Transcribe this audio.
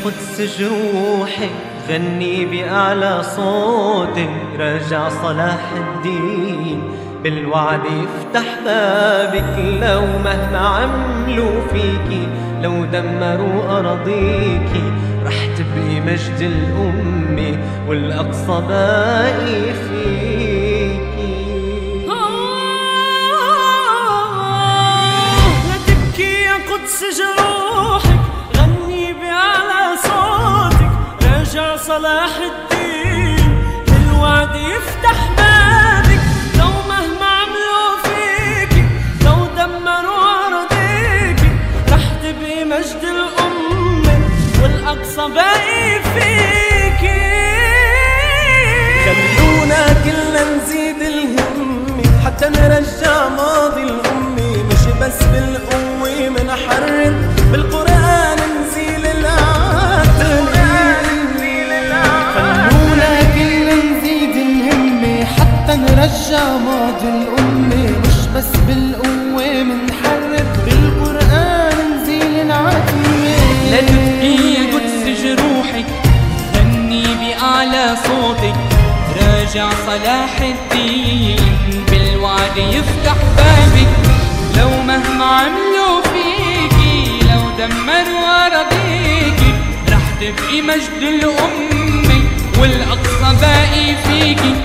قدس جروحي غني بأعلى صوتك، رجع صلاح الدين بالوعد يفتح بابك. لو مهما عملوا فيكي، لو دمروا أراضيكي، رح تبقي مجد الأمة والأقصى باقي فيكي. لا تبكي يا قدس جروحك، غني بأعلى صوتك، رجع صلاح الدين بالوعد يفتح بابك. لو مهما عملوا فيكي، لو دمروا أراضيكي، رح تبقي مجد الأمة والأقصى باقي فيكي. خلونا كلنا نزيد الهمة حتى نرجع ماضي الأمة، مش بس بالقوة منحرر، بالقرآن نزيل العتمة. خلونا كلنا نزيد الهمة حتى نرجع ماضي الأمة، مش بس بالقوة منحرر، بالقرآن نزيل العتمة. لا تبكي يا قدس جروحك، غني بأعلى صوتك، راجع صلاح الدين بالوعد يفتح بابك. لو مهما عملوا فيكي، لو دمروا أراضيكي، رح تبقي مجد الأمة والأقصى باقي فيكي.